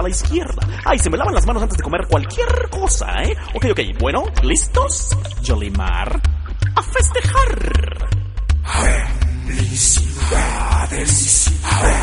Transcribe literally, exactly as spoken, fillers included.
a la izquierda. Ay, se me lavan las manos antes de comer cualquier cosa, ¿eh? Ok, ok, bueno, ¿listos? Yolimar, a festejar. Felicidades.